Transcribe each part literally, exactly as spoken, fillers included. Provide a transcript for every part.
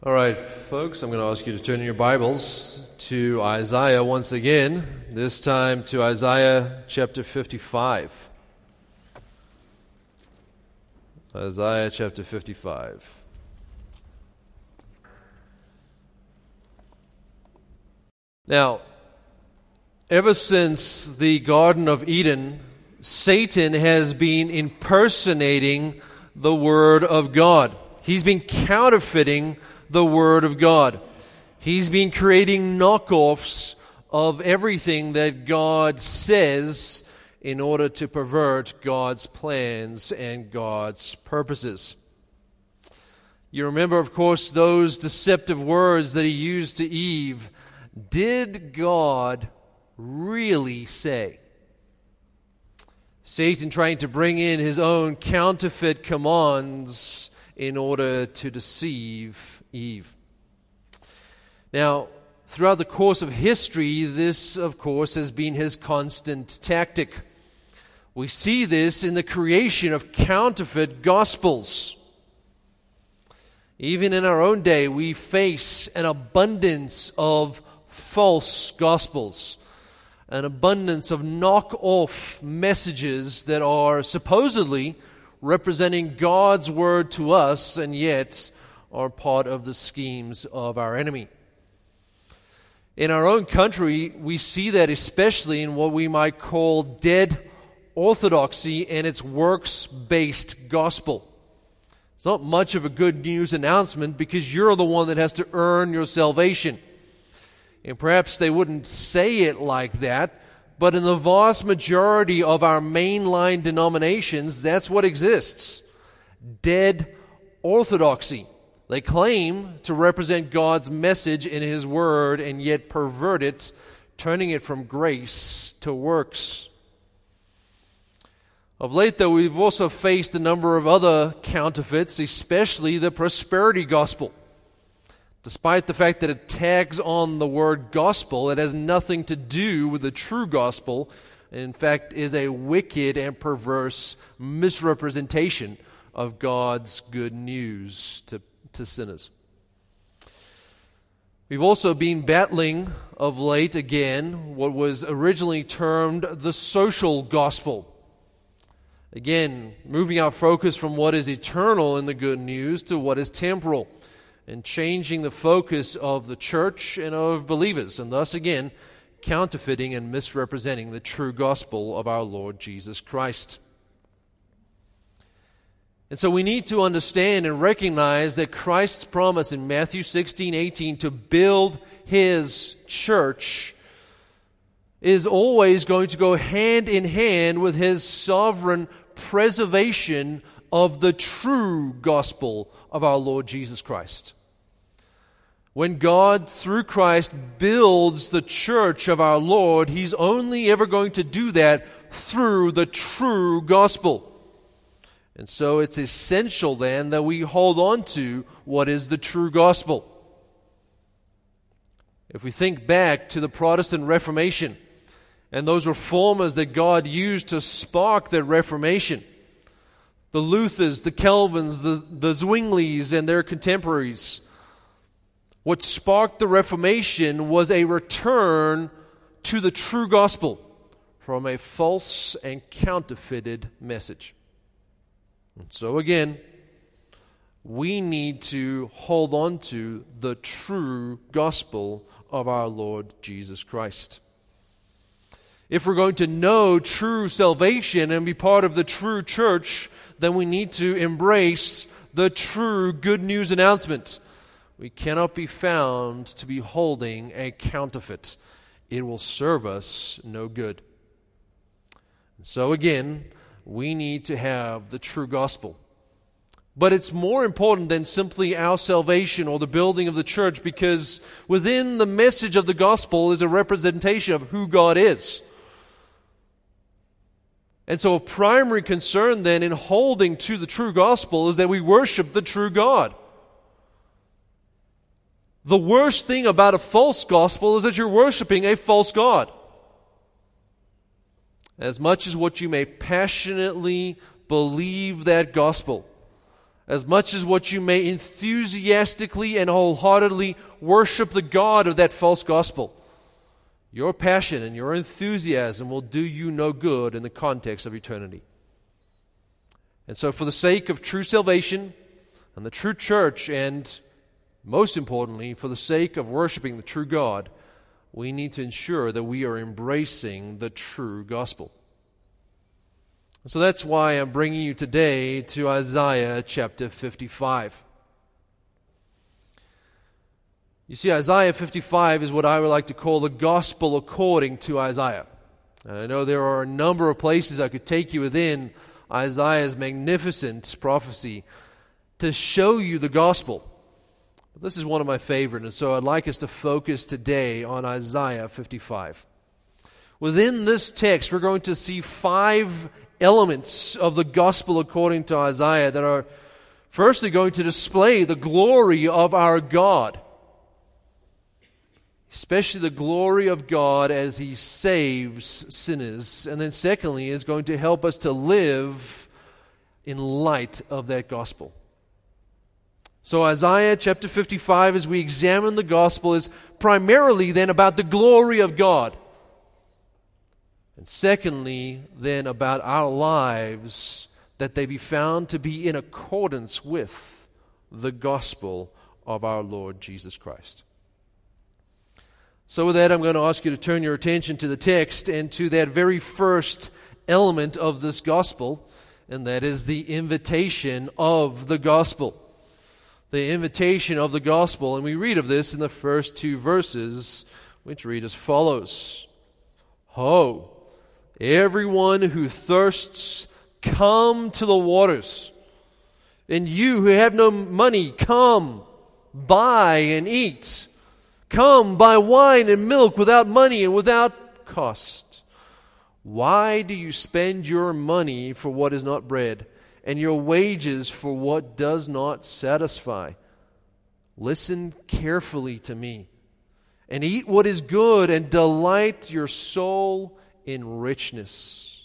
All right, folks, I'm going to ask you to turn in your Bibles to Isaiah once again, this time to Isaiah chapter fifty-five. Isaiah chapter fifty-five. Now, ever since the Garden of Eden, Satan has been impersonating the Word of God. He's been counterfeiting the Word of God. He's been creating knockoffs of everything that God says in order to pervert God's plans and God's purposes. You remember, of course, those deceptive words that he used to Eve. Did God really say? Satan trying to bring in his own counterfeit commands in order to deceive Eve. Now, throughout the course of history, this, of course, has been his constant tactic. We see this in the creation of counterfeit gospels. Even in our own day, we face an abundance of false gospels, an abundance of knock-off messages that are supposedly representing God's word to us, and yet are part of the schemes of our enemy. In our own country, we see that especially in what we might call dead orthodoxy and its works-based gospel. It's not much of a good news announcement because you're the one that has to earn your salvation. And perhaps they wouldn't say it like that, but in the vast majority of our mainline denominations, that's what exists. Dead orthodoxy. They claim to represent God's message in His Word and yet pervert it, turning it from grace to works. Of late, though, we've also faced a number of other counterfeits, especially the prosperity gospel. Despite the fact that it tags on the word gospel, it has nothing to do with the true gospel. In fact, is a wicked and perverse misrepresentation of God's good news to, to sinners. We've also been battling of late again what was originally termed the social gospel. Again, moving our focus from what is eternal in the good news to what is temporal, and changing the focus of the church and of believers, and thus again, counterfeiting and misrepresenting the true gospel of our Lord Jesus Christ. And so we need to understand and recognize that Christ's promise in Matthew sixteen eighteen to build His church is always going to go hand in hand with His sovereign preservation of the true gospel of our Lord Jesus Christ. When God, through Christ, builds the church of our Lord, He's only ever going to do that through the true gospel. And so it's essential then that we hold on to what is the true gospel. If we think back to the Protestant Reformation and those reformers that God used to spark the Reformation, the Luthers, the Calvins, the, the Zwinglies, and their contemporaries, what sparked the Reformation was a return to the true gospel from a false and counterfeited message. And so again, we need to hold on to the true gospel of our Lord Jesus Christ. If we're going to know true salvation and be part of the true church, then we need to embrace the true good news announcement. We cannot be found to be holding a counterfeit. It will serve us no good. So again, we need to have the true gospel. But it's more important than simply our salvation or the building of the church, because within the message of the gospel is a representation of who God is. And so a primary concern then in holding to the true gospel is that we worship the true God. The worst thing about a false gospel is that you're worshiping a false God. As much as what you may passionately believe that gospel, as much as what you may enthusiastically and wholeheartedly worship the God of that false gospel, your passion and your enthusiasm will do you no good in the context of eternity. And so for the sake of true salvation and the true church, and most importantly, for the sake of worshiping the true God, we need to ensure that we are embracing the true gospel. So that's why I'm bringing you today to Isaiah chapter fifty-five. You see, Isaiah fifty-five is what I would like to call the gospel according to Isaiah. And I know there are a number of places I could take you within Isaiah's magnificent prophecy to show you the gospel. But this is one of my favorite, and so I'd like us to focus today on Isaiah fifty-five. Within this text, we're going to see five elements of the gospel according to Isaiah that are firstly going to display the glory of our God, especially the glory of God as He saves sinners. And then secondly is going to help us to live in light of that gospel. So Isaiah chapter fifty-five, as we examine the gospel, is primarily then about the glory of God. And secondly, then about our lives, that they be found to be in accordance with the gospel of our Lord Jesus Christ. So with that, I'm going to ask you to turn your attention to the text and to that very first element of this gospel, and that is the invitation of the gospel. The invitation of the gospel. And we read of this in the first two verses, which read as follows. Ho, everyone who thirsts, come to the waters. And you who have no money, come, buy and eat. Come, buy wine and milk without money and without cost. Why do you spend your money for what is not bread, and your wages for what does not satisfy? Listen carefully to me, and eat what is good, and delight your soul in richness.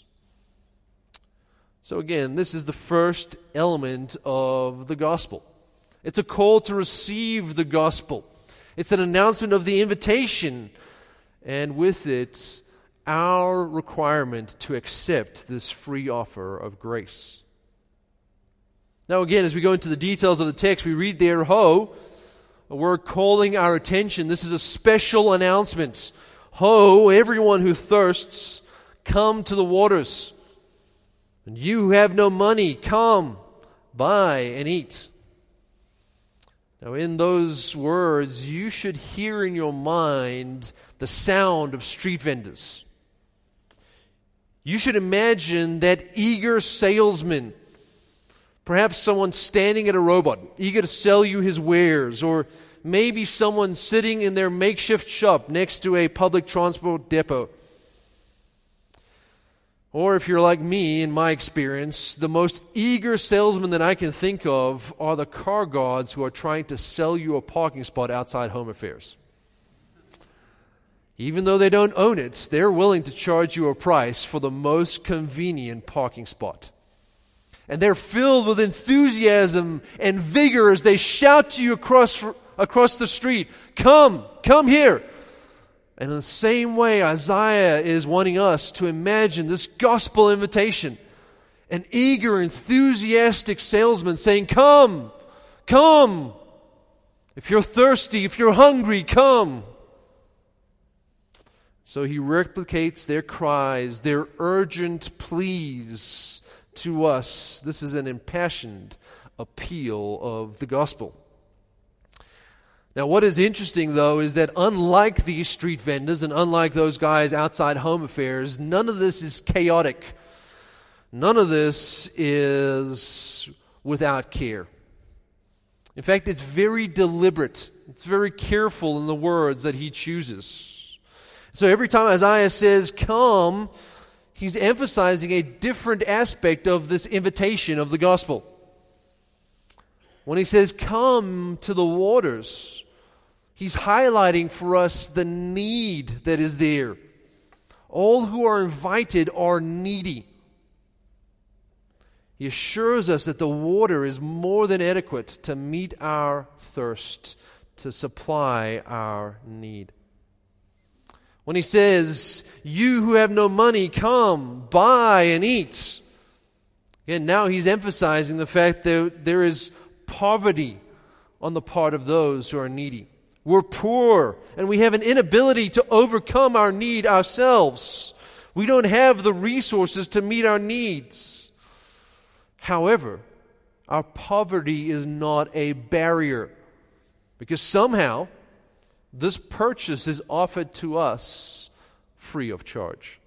So again, this is the first element of the gospel. It's a call to receive the gospel. It's an announcement of the invitation, and with it, our requirement to accept this free offer of grace. Now again, as we go into the details of the text, we read there, ho, a word calling our attention. This is a special announcement. Ho, everyone who thirsts, come to the waters. And you who have no money, come, buy and eat. Now in those words, you should hear in your mind the sound of street vendors. You should imagine that eager salesman, perhaps someone standing at a robot, eager to sell you his wares, or maybe someone sitting in their makeshift shop next to a public transport depot. Or if you're like me, in my experience, the most eager salesmen that I can think of are the car guards who are trying to sell you a parking spot outside Home Affairs. Even though they don't own it, they're willing to charge you a price for the most convenient parking spot. And they're filled with enthusiasm and vigor as they shout to you across, across the street, come, come here. And in the same way, Isaiah is wanting us to imagine this gospel invitation. An eager, enthusiastic salesman saying, come, come. If you're thirsty, if you're hungry, come. So he replicates their cries, their urgent pleas to us. This is an impassioned appeal of the gospel. Now, what is interesting, though, is that unlike these street vendors and unlike those guys outside Home Affairs, none of this is chaotic. None of this is without care. In fact, it's very deliberate. It's very careful in the words that he chooses. So every time Isaiah says, come, he's emphasizing a different aspect of this invitation of the gospel. When he says, come to the waters, he's highlighting for us the need that is there. All who are invited are needy. He assures us that the water is more than adequate to meet our thirst, to supply our need. When he says, you who have no money, come, buy and eat. Again, now he's emphasizing the fact that there is poverty on the part of those who are needy. We're poor, and we have an inability to overcome our need ourselves. We don't have the resources to meet our needs. However, our poverty is not a barrier, because somehow this purchase is offered to us free of charge.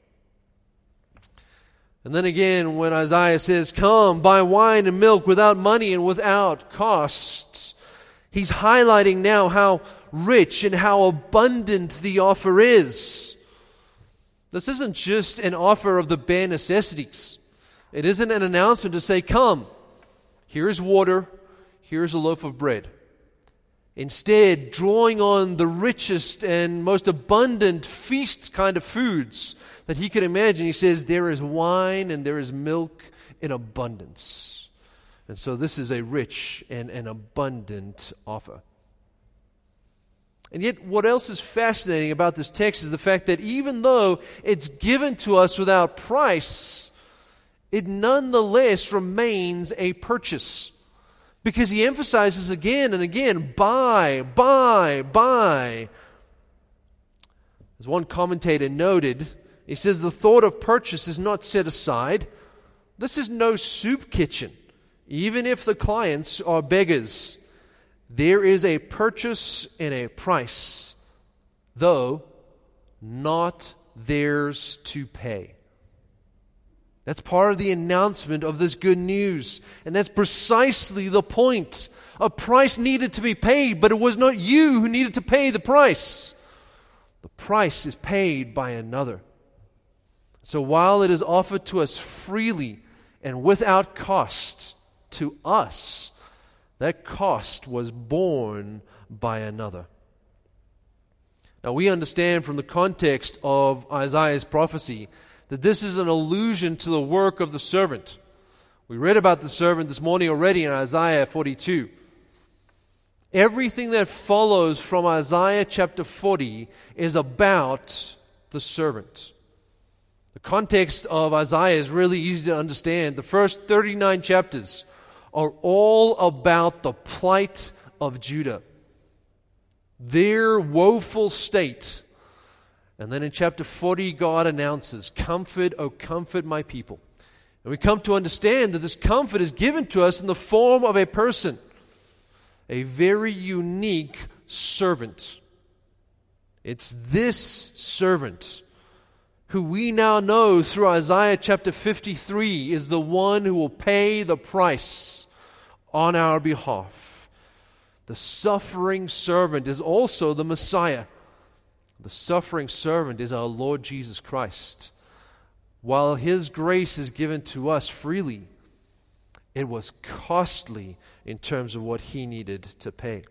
And then again, when Isaiah says, come, buy wine and milk without money and without costs, he's highlighting now how rich and how abundant the offer is. This isn't just an offer of the bare necessities. It isn't an announcement to say, come, here's water, here's a loaf of bread. Instead, drawing on the richest and most abundant feast kind of foods that he could imagine, he says, there is wine and there is milk in abundance. And so this is a rich and an abundant offer. And yet, what else is fascinating about this text is the fact that even though it's given to us without price, it nonetheless remains a purchase. Because he emphasizes again and again, buy, buy, buy. As one commentator noted, he says the thought of purchase is not set aside. This is no soup kitchen, even if the clients are beggars. There is a purchase and a price, though not theirs to pay. That's part of the announcement of this good news. And that's precisely the point. A price needed to be paid, but it was not you who needed to pay the price. The price is paid by another. So while it is offered to us freely and without cost to us, that cost was borne by another. Now we understand from the context of Isaiah's prophecy that this is an allusion to the work of the servant. We read about the servant this morning already in Isaiah forty-two. Everything that follows from Isaiah chapter forty is about the servant. The context of Isaiah is really easy to understand. The first thirty-nine chapters are all about the plight of Judah, their woeful state. And then in chapter forty, God announces, comfort, O comfort my people. And we come to understand that this comfort is given to us in the form of a person, a very unique servant. It's this servant who we now know through Isaiah chapter fifty-three is the one who will pay the price on our behalf. The suffering servant is also the Messiah. The suffering servant is our Lord Jesus Christ. While His grace is given to us freely, it was costly in terms of what He needed to pay.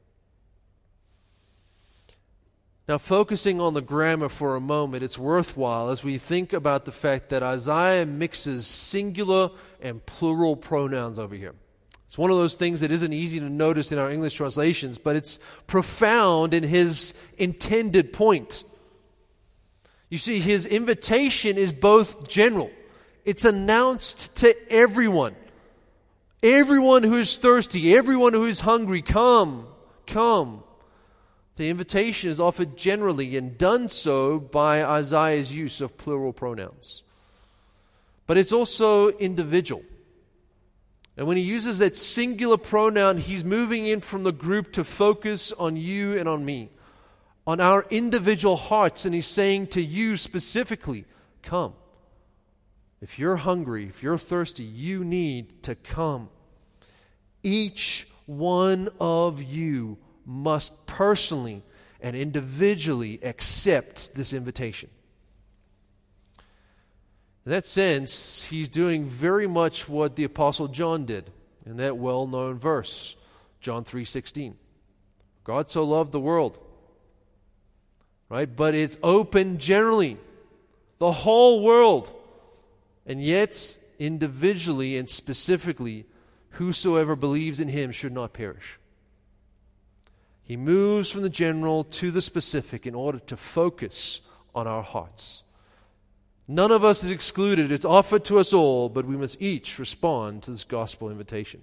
Now, focusing on the grammar for a moment, it's worthwhile as we think about the fact that Isaiah mixes singular and plural pronouns over here. It's one of those things that isn't easy to notice in our English translations, but it's profound in his intended point. You see, his invitation is both general. It's announced to everyone. Everyone who is thirsty, everyone who is hungry, come, come. The invitation is offered generally and done so by Isaiah's use of plural pronouns. But it's also individual. And when he uses that singular pronoun, he's moving in from the group to focus on you and on me, on our individual hearts. And he's saying to you specifically, come. If you're hungry, if you're thirsty, you need to come. Each one of you must personally and individually accept this invitation. In that sense, he's doing very much what the Apostle John did in that well-known verse, John three sixteen. God so loved the world, right? But it's open generally, the whole world. And yet, individually and specifically, whosoever believes in him should not perish. He moves from the general to the specific in order to focus on our hearts. None of us is excluded. It's offered to us all, but we must each respond to this gospel invitation.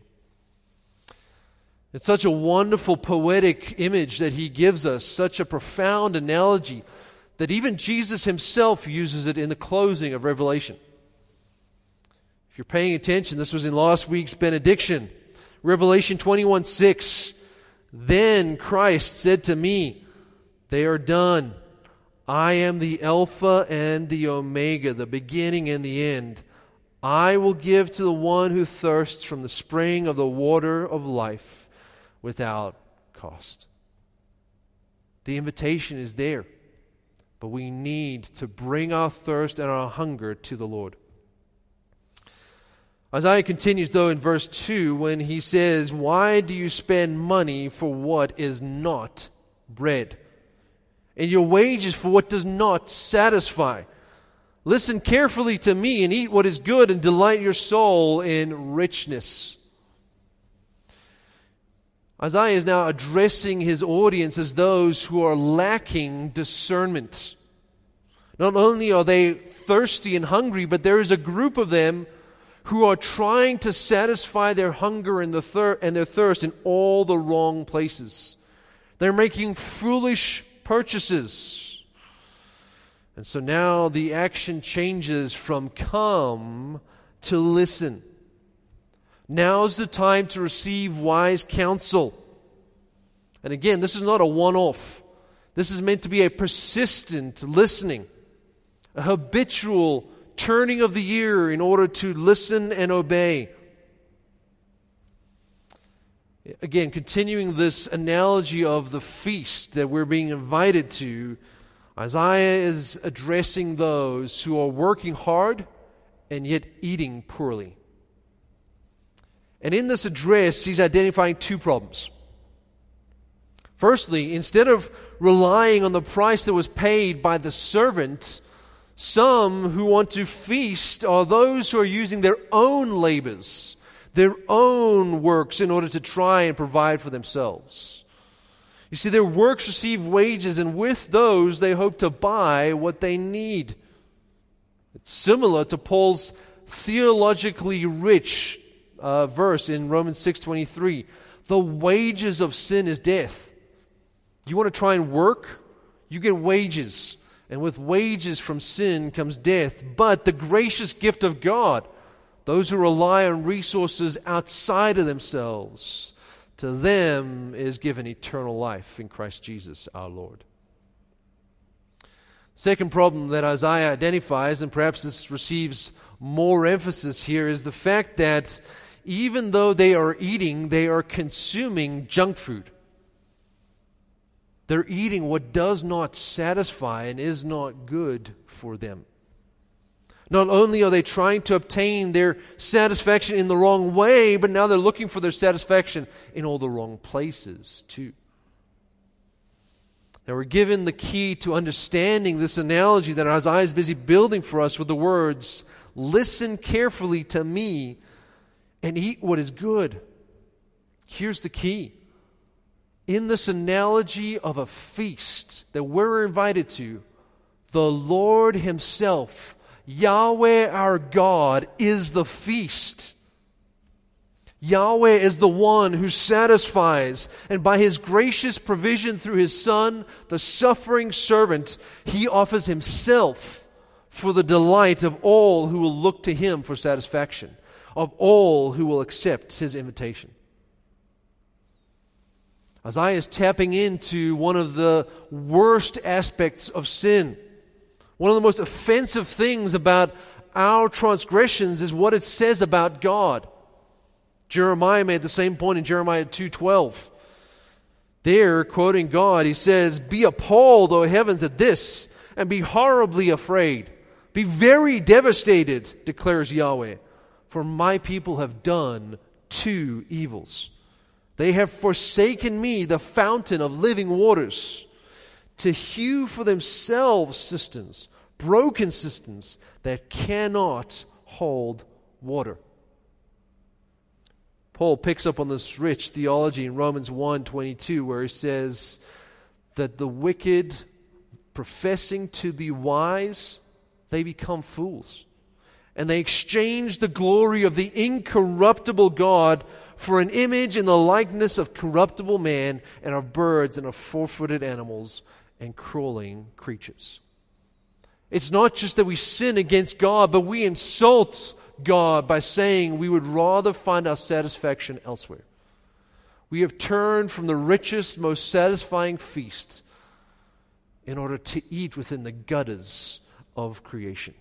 It's such a wonderful poetic image that he gives us, such a profound analogy that even Jesus himself uses it in the closing of Revelation. If you're paying attention, this was in last week's benediction. Revelation twenty-one six. Then Christ said to me, they are done. I am the Alpha and the Omega, the beginning and the end. I will give to the one who thirsts from the spring of the water of life without cost. The invitation is there, but we need to bring our thirst and our hunger to the Lord. Isaiah continues, though, in verse two when he says, why do you spend money for what is not bread, and your wages for what does not satisfy? Listen carefully to me and eat what is good and delight your soul in richness. Isaiah is now addressing his audience as those who are lacking discernment. Not only are they thirsty and hungry, but there is a group of them who are trying to satisfy their hunger and, the thir- and their thirst in all the wrong places. They're making foolish purchases. And so now the action changes from come to listen. Now's the time to receive wise counsel. And again, this is not a one-off. This is meant to be a persistent listening, a habitual turning of the ear in order to listen and obey. Again, continuing this analogy of the feast that we're being invited to, Isaiah is addressing those who are working hard and yet eating poorly. And in this address, he's identifying two problems. Firstly, instead of relying on the price that was paid by the servant, some who want to feast are those who are using their own labors, their own works in order to try and provide for themselves. You see, their works receive wages, and with those they hope to buy what they need. It's similar to Paul's theologically rich uh, verse in Romans six twenty-three. The wages of sin is death. You want to try and work? You get wages. And with wages from sin comes death. But the gracious gift of God, those who rely on resources outside of themselves, to them is given eternal life in Christ Jesus our Lord. Second problem that Isaiah identifies, and perhaps this receives more emphasis here, is the fact that even though they are eating, they are consuming junk food. They're eating what does not satisfy and is not good for them. Not only are they trying to obtain their satisfaction in the wrong way, but now they're looking for their satisfaction in all the wrong places too. Now we're given the key to understanding this analogy that Isaiah is busy building for us with the words, listen carefully to me and eat what is good. Here's the key. In this analogy of a feast that we're invited to, the Lord Himself, Yahweh our God, is the feast. Yahweh is the one who satisfies, and by His gracious provision through His Son, the suffering servant, He offers Himself for the delight of all who will look to Him for satisfaction, of all who will accept His invitation. Isaiah is tapping into one of the worst aspects of sin. One of the most offensive things about our transgressions is what it says about God. Jeremiah made the same point in Jeremiah two twelve. There, quoting God, he says, "Be appalled, O heavens, at this, and be horribly afraid. Be very devastated, declares Yahweh, for my people have done two evils. They have forsaken me, the fountain of living waters, to hew for themselves cisterns, broken cisterns that cannot hold water. Paul picks up on this rich theology in Romans one twenty-two, where he says that the wicked, professing to be wise, they become fools. And they exchange the glory of the incorruptible God for an image in the likeness of corruptible man and of birds and of four-footed animals and crawling creatures. It's not just that we sin against God, but we insult God by saying we would rather find our satisfaction elsewhere. We have turned from the richest, most satisfying feast in order to eat within the gutters of creation.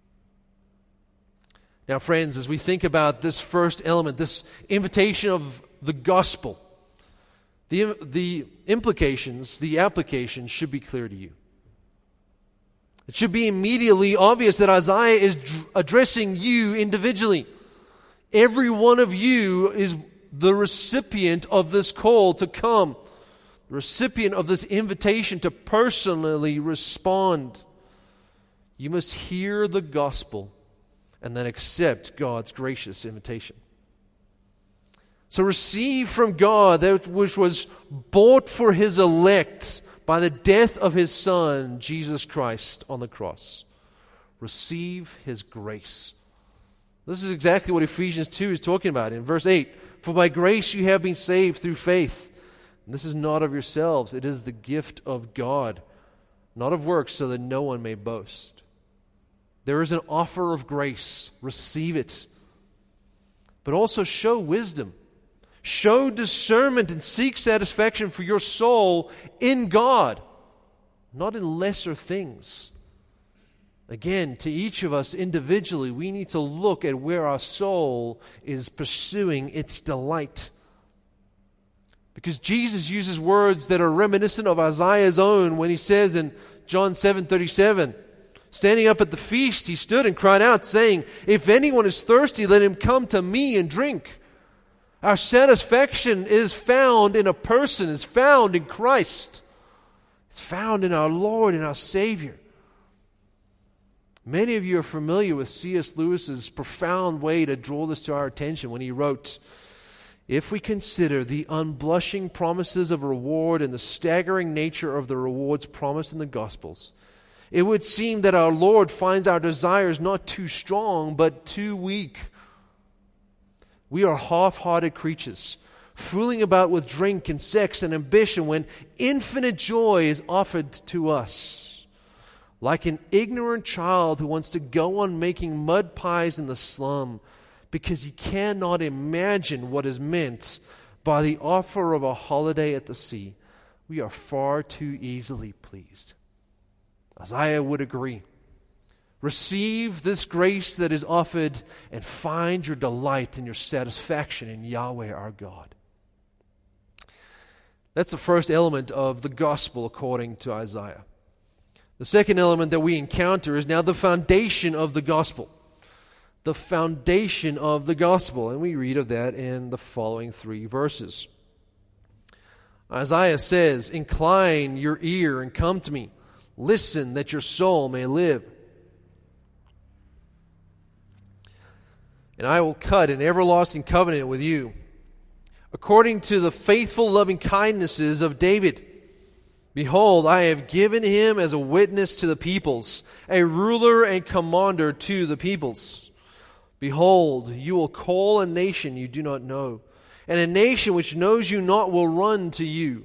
Now, friends, as we think about this first element, this invitation of the gospel, the, the implications, the applications should be clear to you. It should be immediately obvious that Isaiah is addressing you individually. Every one of you is the recipient of this call to come, the recipient of this invitation to personally respond. You must hear the gospel and then accept God's gracious invitation. So receive from God that which was bought for His elect by the death of His Son, Jesus Christ, on the cross. Receive His grace. This is exactly what Ephesians two is talking about in verse eight. For by grace you have been saved through faith. And this is not of yourselves. It is the gift of God, not of works, so that no one may boast. There is an offer of grace. Receive it. But also show wisdom. Show discernment and seek satisfaction for your soul in God, not in lesser things. Again, to each of us individually, we need to look at where our soul is pursuing its delight. Because Jesus uses words that are reminiscent of Isaiah's own when he says in John seven thirty-seven, standing up at the feast, he stood and cried out, saying, if anyone is thirsty, let him come to me and drink. Our satisfaction is found in a person, is found in Christ. It's found in our Lord and our Savior. Many of you are familiar with C S Lewis's profound way to draw this to our attention when he wrote, if we consider the unblushing promises of reward and the staggering nature of the rewards promised in the Gospels, it would seem that our Lord finds our desires not too strong, but too weak. We are half-hearted creatures, fooling about with drink and sex and ambition when infinite joy is offered to us. Like an ignorant child who wants to go on making mud pies in the slum because he cannot imagine what is meant by the offer of a holiday at the sea, we are far too easily pleased. Isaiah would agree. Receive this grace that is offered and find your delight and your satisfaction in Yahweh our God. That's the first element of the gospel according to Isaiah. The second element that we encounter is now the foundation of the gospel. The foundation of the gospel. And we read of that in the following three verses. Isaiah says, incline your ear and come to me. Listen that your soul may live. And I will cut an everlasting covenant with you, according to the faithful loving kindnesses of David. Behold, I have given him as a witness to the peoples, a ruler and commander to the peoples. Behold, you will call a nation you do not know, and a nation which knows you not will run to you.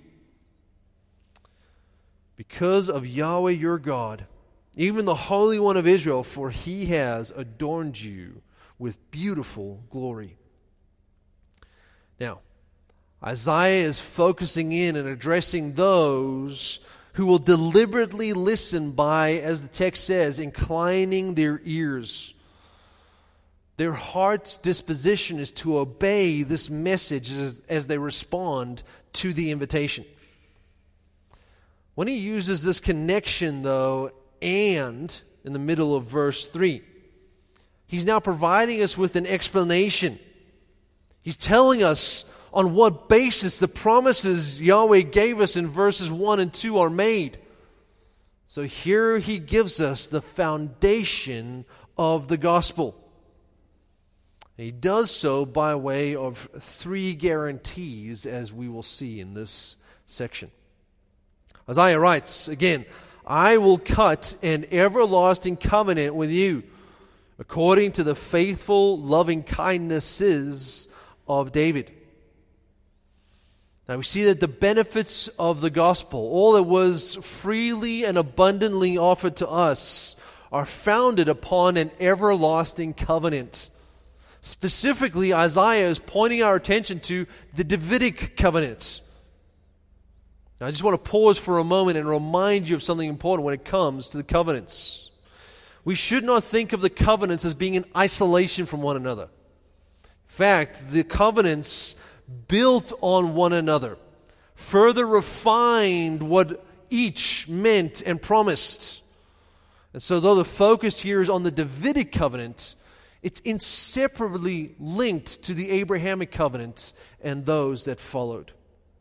Because of Yahweh your God, even the Holy One of Israel, for He has adorned you with beautiful glory. Now, Isaiah is focusing in and addressing those who will deliberately listen by, as the text says, inclining their ears. Their heart's disposition is to obey this message as, as they respond to the invitation. When he uses this connection, though, and, in the middle of verse three, he's now providing us with an explanation. He's telling us on what basis the promises Yahweh gave us in verses one and two are made. So here he gives us the foundation of the gospel. He does so by way of three guarantees, as we will see in this section. Isaiah writes, again, I will cut an everlasting covenant with you, according to the faithful loving kindnesses of David. Now we see that the benefits of the gospel, all that was freely and abundantly offered to us, are founded upon an everlasting covenant. Specifically, Isaiah is pointing our attention to the Davidic covenant. Now, I just want to pause for a moment and remind you of something important when it comes to the covenants. We should not think of the covenants as being in isolation from one another. In fact, the covenants built on one another, further refined what each meant and promised. And so though the focus here is on the Davidic covenant, it's inseparably linked to the Abrahamic covenant and those that followed.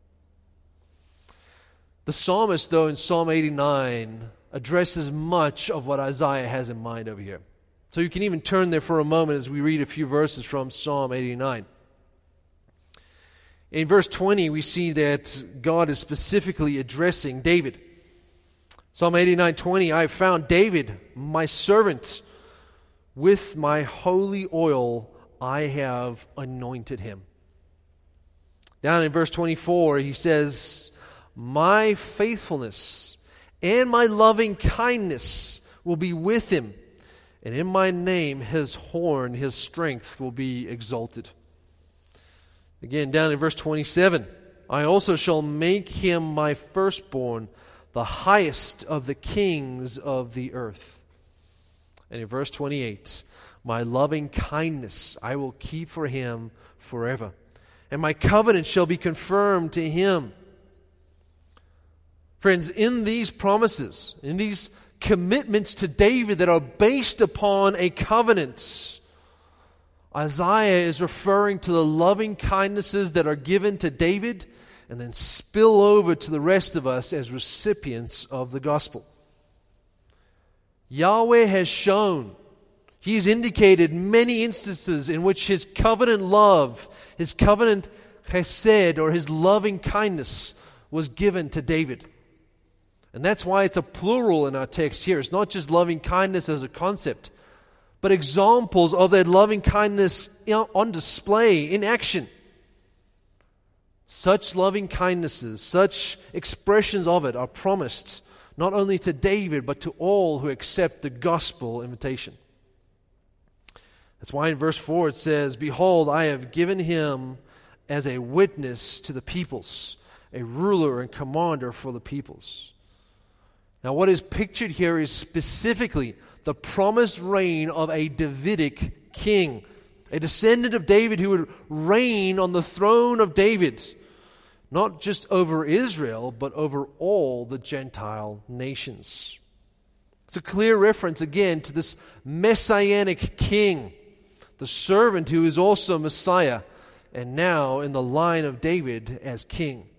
The psalmist, though, in Psalm eighty-nine, addresses much of what Isaiah has in mind over here. So you can even turn there for a moment as we read a few verses from Psalm eighty-nine. In verse twenty, we see that God is specifically addressing David. Psalm eighty-nine twenty, I have found David, my servant. With my holy oil I have anointed him. Down in verse twenty-four, he says, my faithfulness and my loving kindness will be with him, and in my name his horn, his strength will be exalted. Again, down in verse twenty-seven, I also shall make him my firstborn, the highest of the kings of the earth. And in verse twenty-eight, my loving kindness I will keep for him forever, and my covenant shall be confirmed to him. Friends, in these promises, in these commitments to David that are based upon a covenant, Isaiah is referring to the loving kindnesses that are given to David and then spill over to the rest of us as recipients of the gospel. Yahweh has shown, He's indicated many instances in which His covenant love, His covenant chesed, or His loving kindness was given to David. And that's why it's a plural in our text here. It's not just loving kindness as a concept, but examples of that loving kindness on display, in action. Such loving kindnesses, such expressions of it are promised not only to David, but to all who accept the gospel invitation. That's why in verse four it says, behold, I have given him as a witness to the peoples, a ruler and commander for the peoples. Now what is pictured here is specifically the promised reign of a Davidic king, a descendant of David who would reign on the throne of David, not just over Israel, but over all the Gentile nations. It's a clear reference, again, to this messianic king, the servant who is also Messiah, and now in the line of David as king.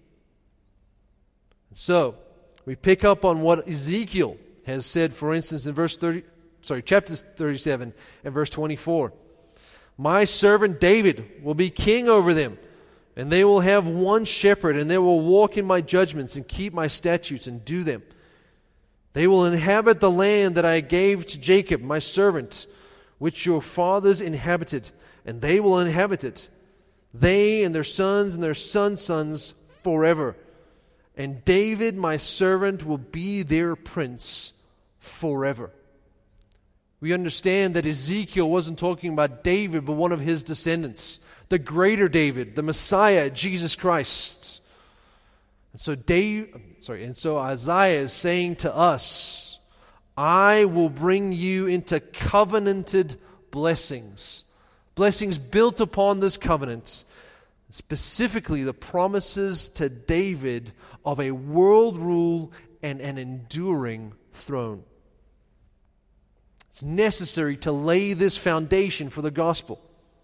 So, we pick up on what Ezekiel has said, for instance, in verse thirty, sorry, chapter thirty-seven and verse twenty-four. My servant David will be king over them, and they will have one shepherd, and they will walk in my judgments and keep my statutes and do them. They will inhabit the land that I gave to Jacob, my servant, which your fathers inhabited, and they will inhabit it, they and their sons and their sons' sons forever. And David, my servant, will be their prince forever. We understand that Ezekiel wasn't talking about David, but one of his descendants, the greater David, the Messiah, Jesus Christ. And so Dave, sorry, and so Isaiah is saying to us, I will bring you into covenanted blessings, blessings built upon this covenant, specifically the promises to David of a world rule and an enduring throne. It's necessary to lay this foundation for the gospel.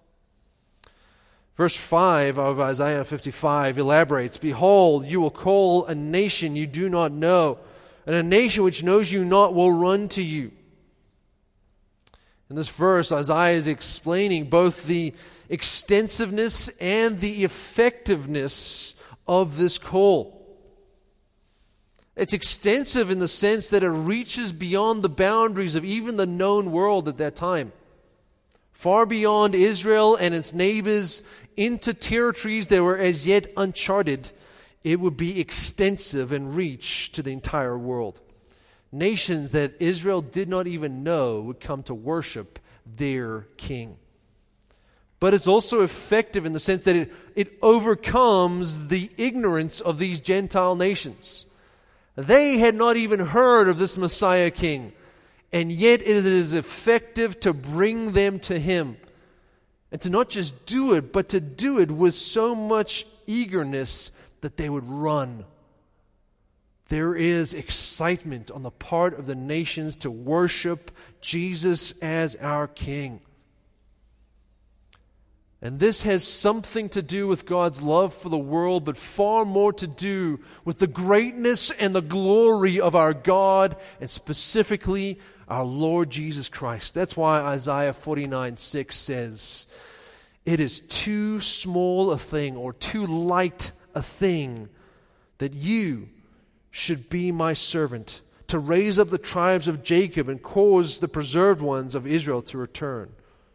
Verse five of Isaiah fifty-five elaborates, behold, you will call a nation you do not know, and a nation which knows you not will run to you. In this verse, Isaiah is explaining both the extensiveness and the effectiveness of this call. It's extensive in the sense that it reaches beyond the boundaries of even the known world at that time. Far beyond Israel and its neighbors, into territories that were as yet uncharted, it would be extensive in reach to the entire world. Nations that Israel did not even know would come to worship their king. But it's also effective in the sense that it, it overcomes the ignorance of these Gentile nations. They had not even heard of this Messiah king, and yet it is effective to bring them to him. And to not just do it, but to do it with so much eagerness that they would run. There is excitement on the part of the nations to worship Jesus as our King. And this has something to do with God's love for the world, but far more to do with the greatness and the glory of our God, and specifically our Lord Jesus Christ. That's why Isaiah forty-nine six says, "It is too small a thing, or too light a thing, that you should be my servant, to raise up the tribes of Jacob and cause the preserved ones of Israel to return."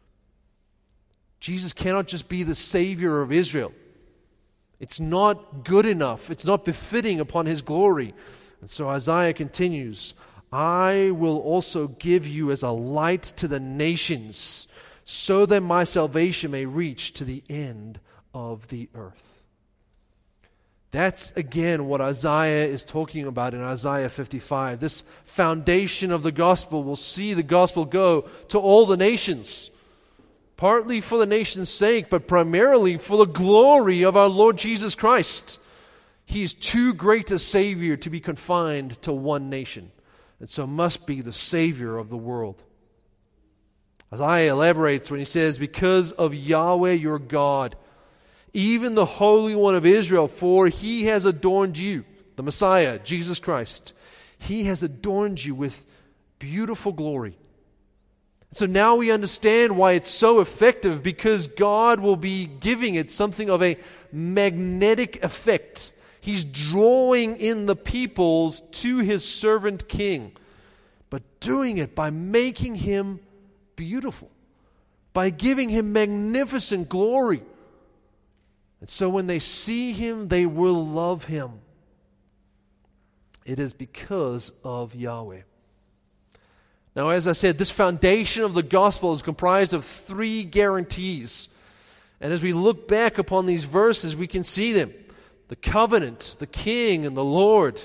Jesus cannot just be the Savior of Israel. It's not good enough. It's not befitting upon His glory. And so Isaiah continues, "I will also give you as a light to the nations, so that my salvation may reach to the end of the earth." That's again what Isaiah is talking about in Isaiah fifty-five. This foundation of the gospel will see the gospel go to all the nations, partly for the nation's sake, but primarily for the glory of our Lord Jesus Christ. He is too great a Savior to be confined to one nation, and so must be the Savior of the world. Isaiah elaborates when he says, "Because of Yahweh your God, even the Holy One of Israel, for He has adorned you," the Messiah, Jesus Christ. He has adorned you with beautiful glory. So now we understand why it's so effective, because God will be giving it something of a magnetic effect. He's drawing in the peoples to His servant king, but doing it by making Him beautiful, by giving Him magnificent glory. And so when they see Him, they will love Him. It is because of Yahweh. Now, as I said, this foundation of the gospel is comprised of three guarantees. And as we look back upon these verses, we can see them: the covenant, the king, and the Lord.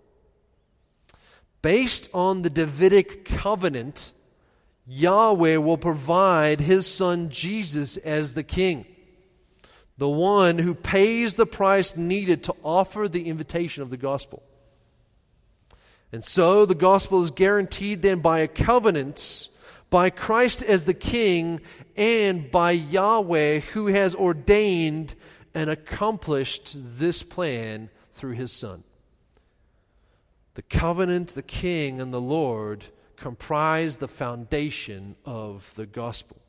Based on the Davidic covenant, Yahweh will provide His Son Jesus as the king, the one who pays the price needed to offer the invitation of the gospel. And so the gospel is guaranteed then by a covenant, by Christ as the king, and by Yahweh, who has ordained and accomplished this plan through His Son. The covenant, the king, and the Lord comprise the foundation of the gospel.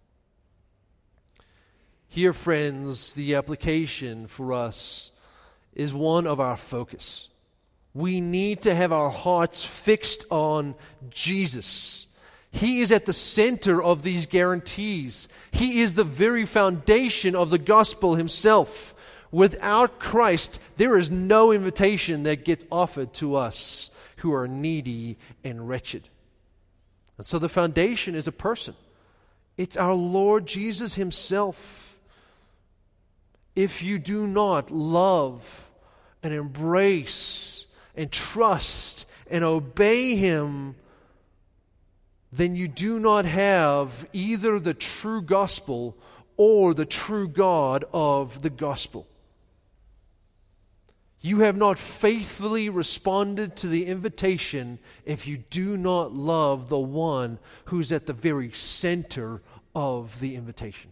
Here, friends, the application for us is one of our focus. We need to have our hearts fixed on Jesus. He is at the center of these guarantees. He is the very foundation of the gospel Himself. Without Christ, there is no invitation that gets offered to us who are needy and wretched. And so the foundation is a person. It's our Lord Jesus Himself. If you do not love and embrace and trust and obey Him, then you do not have either the true gospel or the true God of the gospel. You have not faithfully responded to the invitation if you do not love the one who's at the very center of the invitation.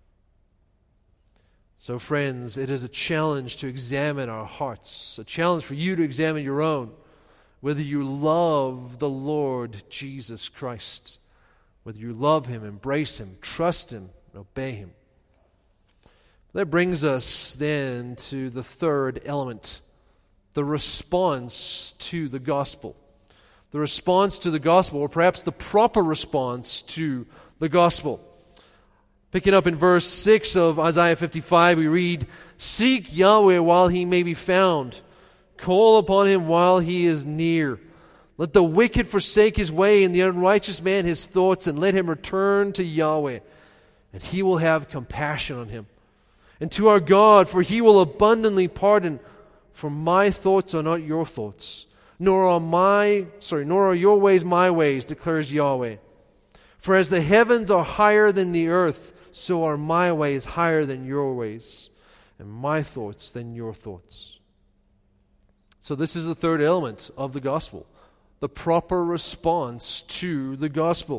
So, friends, it is a challenge to examine our hearts, a challenge for you to examine your own, whether you love the Lord Jesus Christ, whether you love Him, embrace Him, trust Him, and obey Him. That brings us then to the third element, the response to the gospel. The response to the gospel, or perhaps the proper response to the gospel. Picking up in verse six of Isaiah fifty-five, we read, "Seek Yahweh while He may be found. Call upon Him while He is near. Let the wicked forsake his way, and the unrighteous man his thoughts, and let him return to Yahweh, and He will have compassion on him. And to our God, for He will abundantly pardon. For my thoughts are not your thoughts, nor are my sorry, nor are your ways my ways, declares Yahweh. For as the heavens are higher than the earth, so are my ways higher than your ways, and my thoughts than your thoughts." So this is the third element of the gospel, the proper response to the gospel.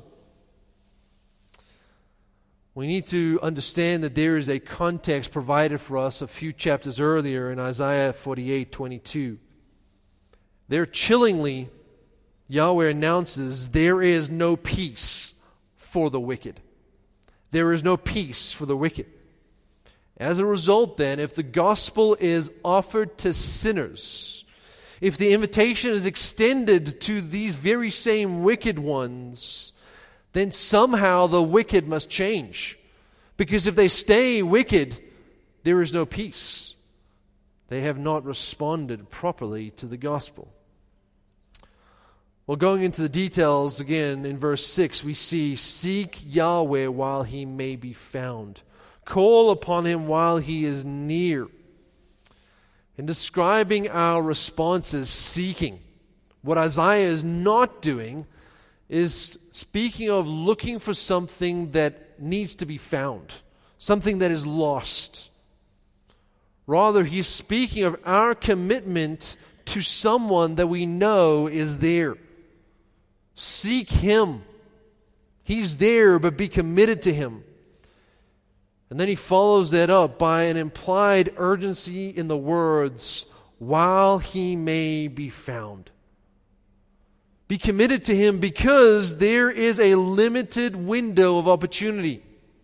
We need to understand that there is a context provided for us a few chapters earlier in Isaiah forty-eight twenty-two. There chillingly, Yahweh announces there is no peace for the wicked. There is no peace for the wicked. As a result, then, if the gospel is offered to sinners, if the invitation is extended to these very same wicked ones, then somehow the wicked must change. Because if they stay wicked, there is no peace. They have not responded properly to the gospel. Well, going into the details again in verse six, we see, "Seek Yahweh while He may be found. Call upon Him while He is near." In describing our response as seeking, what Isaiah is not doing is speaking of looking for something that needs to be found, something that is lost. Rather, he's speaking of our commitment to someone that we know is there. Seek Him. He's there, but be committed to Him. And then he follows that up by an implied urgency in the words, "while He may be found." Be committed to Him because there is a limited window of opportunity.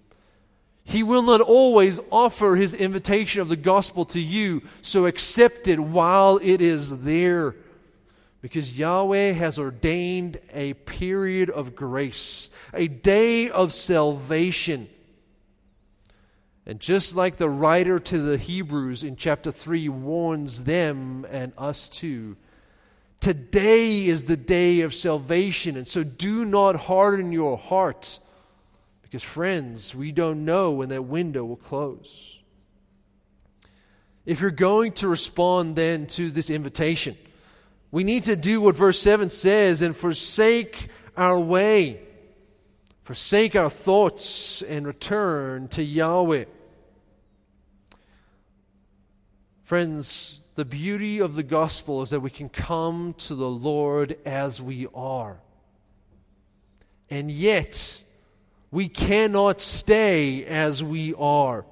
He will not always offer His invitation of the gospel to you, so accept it while it is there. Because Yahweh has ordained a period of grace, a day of salvation. And just like the writer to the Hebrews in chapter three warns them and us too, today is the day of salvation, and so do not harden your heart. Because friends, we don't know when that window will close. If you're going to respond then to this invitation, we need to do what verse seven says and forsake our way, forsake our thoughts, and return to Yahweh. Friends, the beauty of the gospel is that we can come to the Lord as we are. And yet, we cannot stay as we are.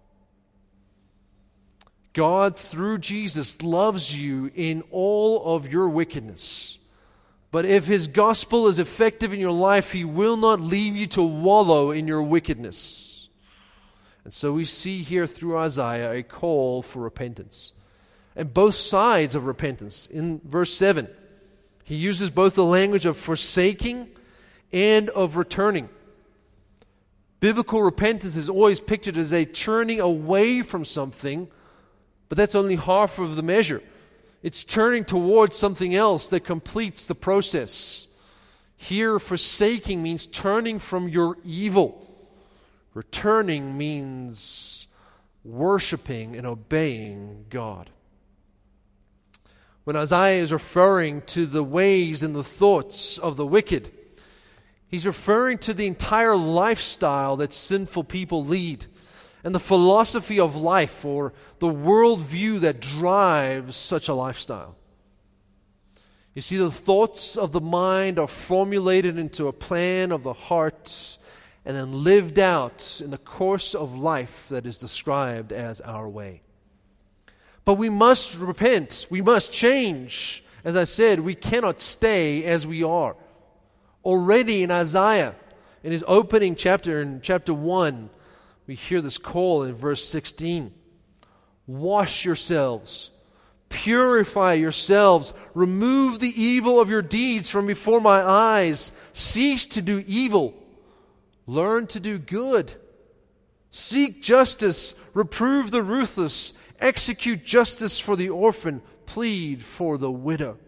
God, through Jesus, loves you in all of your wickedness. But if His gospel is effective in your life, He will not leave you to wallow in your wickedness. And so we see here through Isaiah a call for repentance. And both sides of repentance. In verse seven, he uses both the language of forsaking and of returning. Biblical repentance is always pictured as a turning away from something, but that's only half of the measure. It's turning towards something else that completes the process. Here, forsaking means turning from your evil. Returning means worshiping and obeying God. When Isaiah is referring to the ways and the thoughts of the wicked, he's referring to the entire lifestyle that sinful people lead and the philosophy of life or the worldview that drives such a lifestyle. You see, the thoughts of the mind are formulated into a plan of the heart and then lived out in the course of life that is described as our way. But we must repent. We must change. As I said, we cannot stay as we are. Already in Isaiah, In his opening chapter, in chapter one, we hear this call in verse sixteen. Wash yourselves, purify yourselves, remove the evil of your deeds from before my eyes. Cease to do evil, learn to do good. Seek justice, reprove the ruthless, execute justice for the orphan, plead for the widow.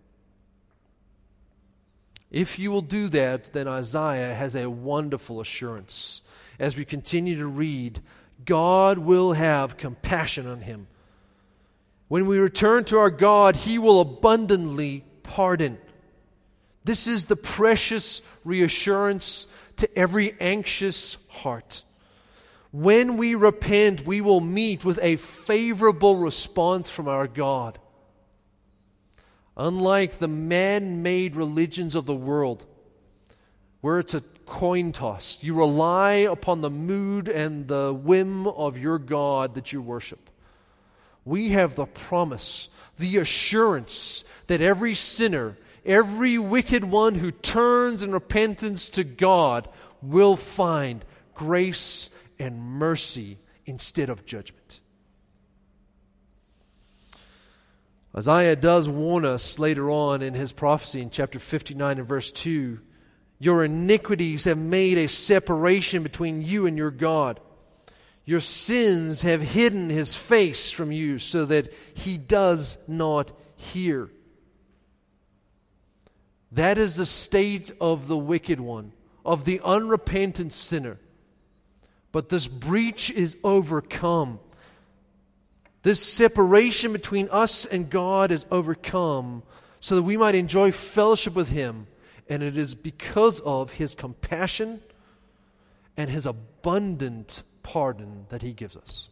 If you will do that, then Isaiah has a wonderful assurance. As we continue to read, God will have compassion on him. When we return to our God, He will abundantly pardon. This is the precious reassurance to every anxious heart. When we repent, we will meet with a favorable response from our God. Unlike the man-made religions of the world, where it's a coin toss, you rely upon the mood and the whim of your God that you worship. We have the promise, the assurance that every sinner, every wicked one who turns in repentance to God will find grace and mercy instead of judgment. Isaiah does warn us later on in his prophecy in chapter fifty-nine and verse two, your iniquities have made a separation between you and your God. Your sins have hidden His face from you so that He does not hear. That is the state of the wicked one, of the unrepentant sinner. But this breach is overcome. This separation between us and God is overcome so that we might enjoy fellowship with Him. And it is because of His compassion and His abundant pardon that He gives us.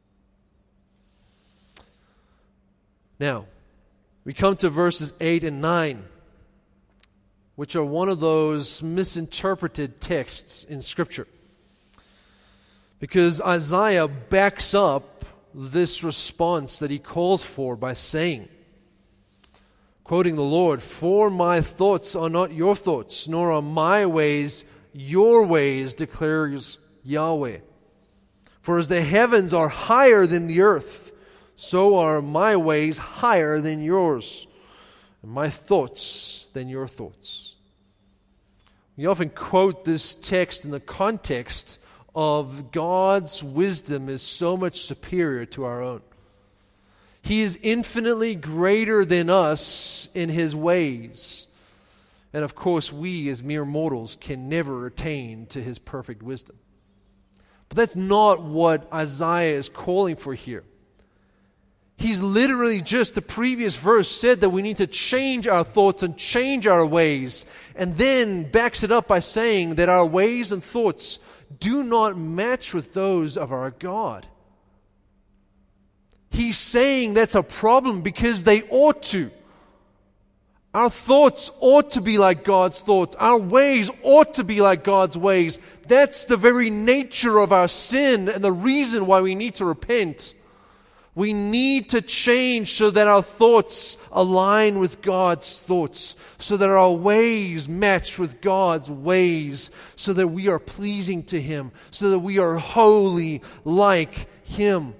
Now, we come to verses eight and nine, which are one of those misinterpreted texts in Scripture. Because Isaiah backs up this response that he calls for by saying, quoting the Lord, "For my thoughts are not your thoughts, nor are my ways your ways, declares Yahweh. For as the heavens are higher than the earth, so are my ways higher than yours, and my thoughts than your thoughts." We often quote this text in the context of God's wisdom is so much superior to our own. He is infinitely greater than us in His ways. And of course, we as mere mortals can never attain to His perfect wisdom. But that's not what Isaiah is calling for here. He's literally just, the previous verse said that we need to change our thoughts and change our ways, and then backs it up by saying that our ways and thoughts do not match with those of our God. He's saying that's a problem because they ought to. Our thoughts ought to be like God's thoughts. Our ways ought to be like God's ways. That's the very nature of our sin and the reason why we need to repent. We need to change so that our thoughts align with God's thoughts, so that our ways match with God's ways, so that we are pleasing to Him, so that we are holy like Him.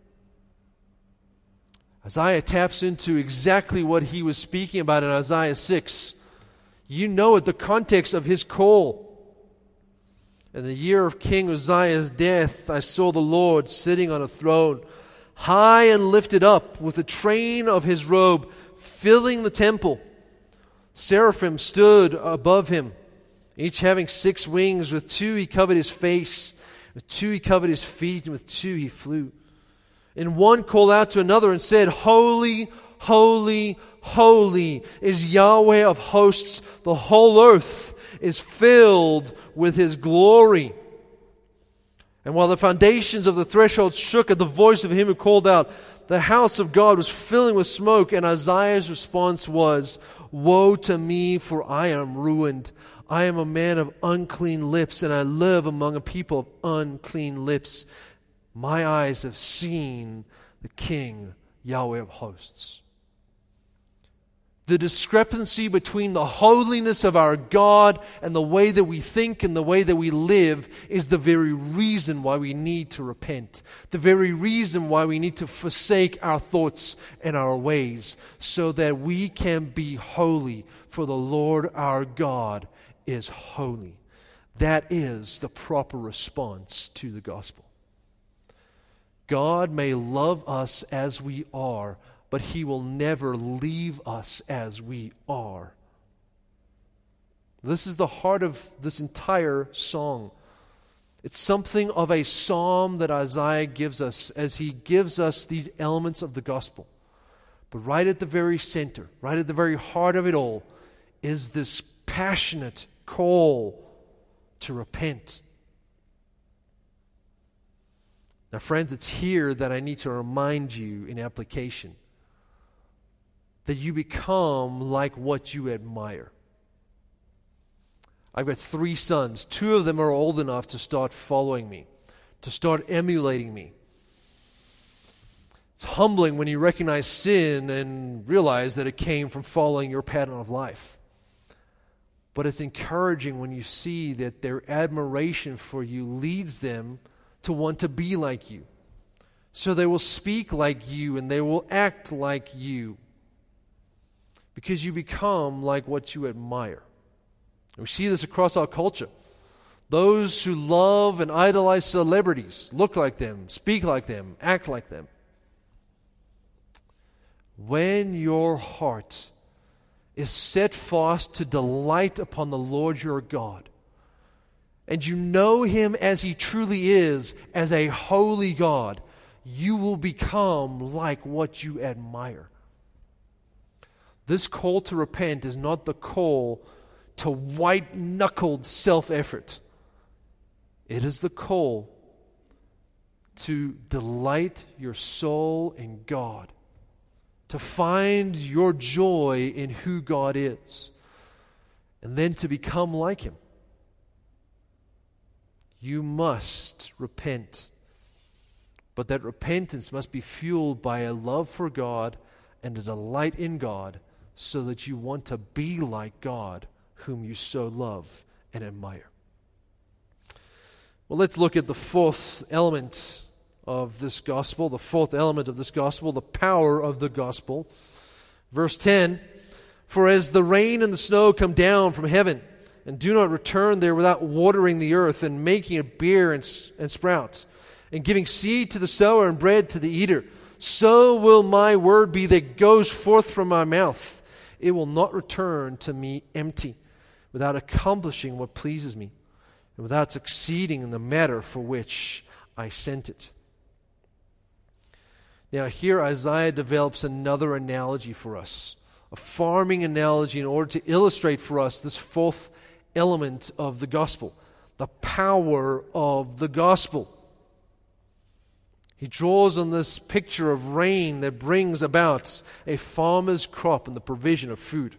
Isaiah taps into exactly what he was speaking about in Isaiah six. You know it, the context of his call. In the year of King Uzziah's death, I saw the Lord sitting on a throne, high and lifted up, with the train of His robe filling the temple. Seraphim stood above Him, each having six wings. With two He covered His face, with two He covered His feet, and with two He flew. And one called out to another and said, "Holy, holy, holy is Yahweh of hosts. The whole earth is filled with His glory." And while the foundations of the threshold shook at the voice of Him who called out, the house of God was filling with smoke. And Isaiah's response was, "Woe to me, for I am ruined. I am a man of unclean lips, and I live among a people of unclean lips. My eyes have seen the King, Yahweh of hosts." The discrepancy between the holiness of our God and the way that we think and the way that we live is the very reason why we need to repent. The very reason why we need to forsake our thoughts and our ways so that we can be holy, for the Lord our God is holy. That is the proper response to the gospel. God may love us as we are, but He will never leave us as we are. This is the heart of this entire song. It's something of a psalm that Isaiah gives us as he gives us these elements of the gospel. But right at the very center, right at the very heart of it all, is this passionate call to repent. Now, friends, it's here that I need to remind you in application that you become like what you admire. I've got three sons. Two of them are old enough to start following me, to start emulating me. It's humbling when you recognize sin and realize that it came from following your pattern of life. But it's encouraging when you see that their admiration for you leads them to want to be like you. So they will speak like you and they will act like you, because you become like what you admire. We see this across our culture. Those who love and idolize celebrities look like them, speak like them, act like them. When your heart is set fast to delight upon the Lord your God, and you know Him as He truly is, as a holy God, you will become like what you admire. This call to repent is not the call to white-knuckled self-effort. It is the call to delight your soul in God, to find your joy in who God is, and then to become like Him. You must repent, but that repentance must be fueled by a love for God and a delight in God, so that you want to be like God, whom you so love and admire. Well, let's look at the fourth element of this gospel, the fourth element of this gospel, the power of the gospel. Verse ten, "For as the rain and the snow come down from heaven, and do not return there without watering the earth and making it bear and, and sprout, and giving seed to the sower and bread to the eater, so will my word be that goes forth from my mouth. It will not return to me empty, without accomplishing what pleases me, and without succeeding in the matter for which I sent it." Now here Isaiah develops another analogy for us, a farming analogy, in order to illustrate for us this fourth element of the gospel, the power of the gospel. He draws on this picture of rain that brings about a farmer's crop and the provision of food.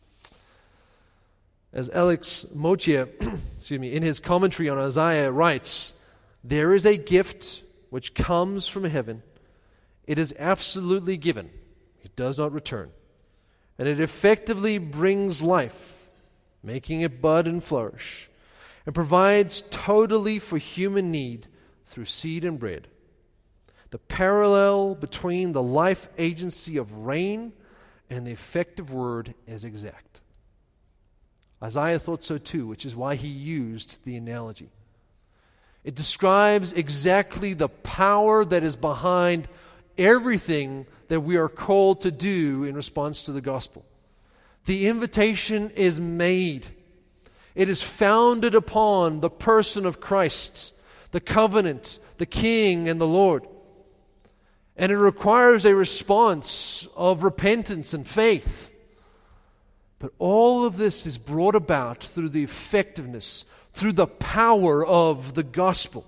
As Alex Motyer, excuse me, in his commentary on Isaiah writes, "There is a gift which comes from heaven. It is absolutely given. It does not return. And it effectively brings life, making it bud and flourish, and provides totally for human need through seed and bread. The parallel between the life agency of rain and the effective word is exact." Isaiah thought so too, which is why he used the analogy. It describes exactly the power that is behind everything that we are called to do in response to the gospel. The invitation is made. It is founded upon the person of Christ, the covenant, the King, and the Lord. And it requires a response of repentance and faith. But all of this is brought about through the effectiveness, through the power of the gospel.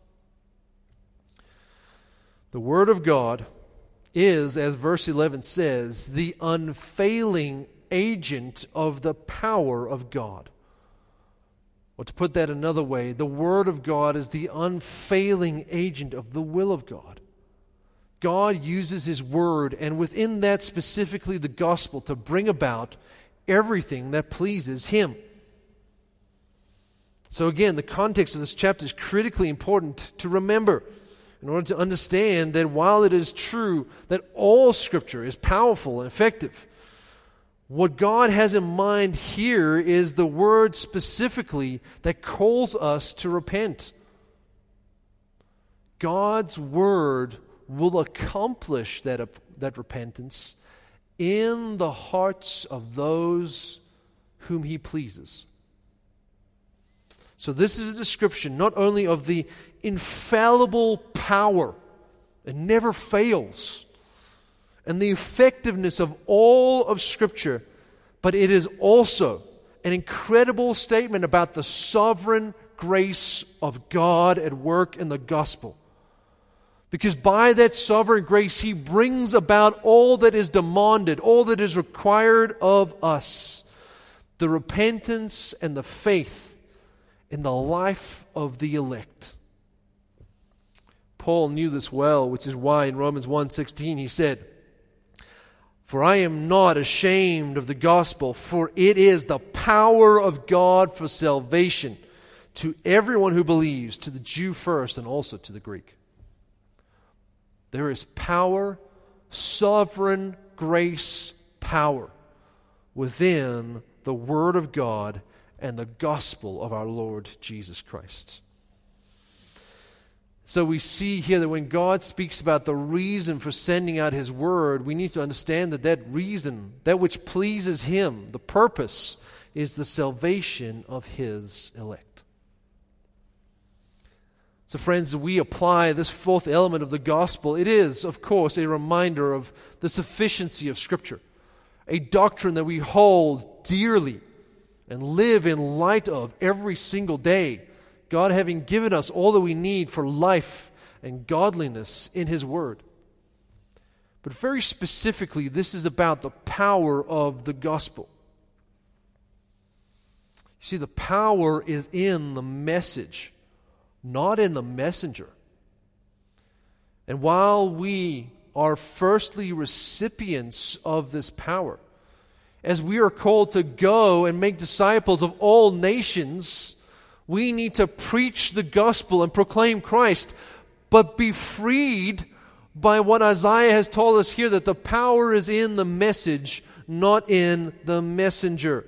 The Word of God is, as verse eleven says, the unfailing agent of the power of God. Or to put that another way, the Word of God is the unfailing agent of the will of God. God uses His Word, and within that specifically the gospel, to bring about everything that pleases Him. So again, the context of this chapter is critically important to remember in order to understand that while it is true that all Scripture is powerful and effective, what God has in mind here is the word specifically that calls us to repent. God's Word will accomplish that, that repentance in the hearts of those whom He pleases. So this is a description not only of the infallible power, it never fails, and the effectiveness of all of Scripture, but it is also an incredible statement about the sovereign grace of God at work in the gospel. Because by that sovereign grace, He brings about all that is demanded, all that is required of us, the repentance and the faith in the life of the elect. Paul knew this well, which is why in Romans one sixteen he said, "For I am not ashamed of the gospel, for it is the power of God for salvation to everyone who believes, to the Jew first and also to the Greek." There is power, sovereign grace power within the Word of God and the gospel of our Lord Jesus Christ. So we see here that when God speaks about the reason for sending out His Word, we need to understand that that reason, that which pleases Him, the purpose, is the salvation of His elect. So friends, as we apply this fourth element of the gospel, it is, of course, a reminder of the sufficiency of Scripture, a doctrine that we hold dearly and live in light of every single day, God having given us all that we need for life and godliness in His Word. But very specifically, this is about the power of the gospel. You see, the power is in the message, not in the messenger. And while we are firstly recipients of this power, as we are called to go and make disciples of all nations, we need to preach the gospel and proclaim Christ, but be freed by what Isaiah has told us here, that the power is in the message, not in the messenger.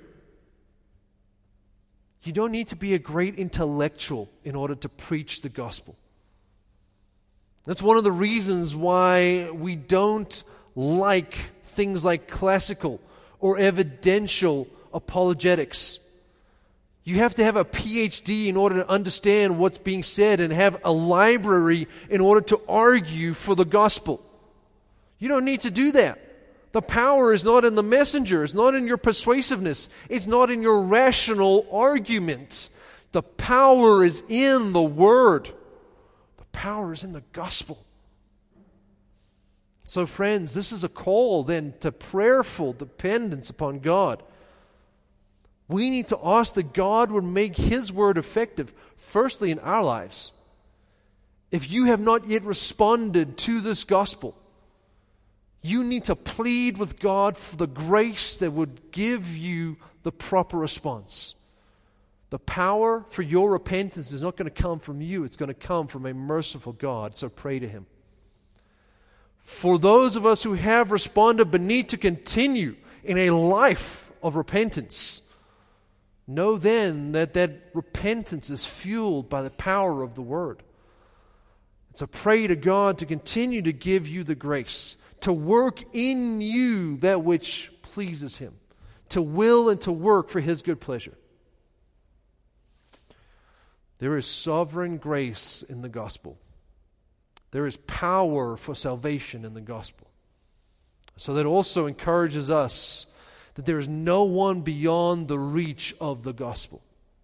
You don't need to be a great intellectual in order to preach the gospel. That's one of the reasons why we don't like things like classical or evidential apologetics. You have to have a P H D in order to understand what's being said and have a library in order to argue for the gospel. You don't need to do that. The power is not in the messenger. It's not in your persuasiveness. It's not in your rational argument. The power is in the Word. The power is in the gospel. So friends, this is a call then to prayerful dependence upon God. We need to ask that God would make His Word effective, firstly in our lives. If you have not yet responded to this gospel, you need to plead with God for the grace that would give you the proper response. The power for your repentance is not going to come from you. It's going to come from a merciful God. So pray to Him. For those of us who have responded but need to continue in a life of repentance, know then that that repentance is fueled by the power of the Word. So pray to God to continue to give you the grace, to work in you that which pleases Him, to will and to work for His good pleasure. There is sovereign grace in the gospel. There is power for salvation in the gospel. So that also encourages us that there is no one beyond the reach of the gospel.